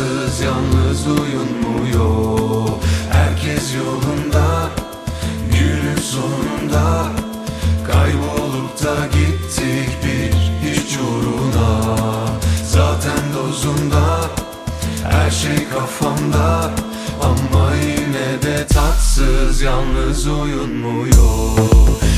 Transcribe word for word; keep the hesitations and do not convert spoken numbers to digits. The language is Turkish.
tatsız, yalnız uyunmuyor. Herkes yolunda, günün sonunda kaybolup da gittik bir hiç uğruna. Zaten dozunda, her şey kafamda, ama yine de tatsız, yalnız uyunmuyor.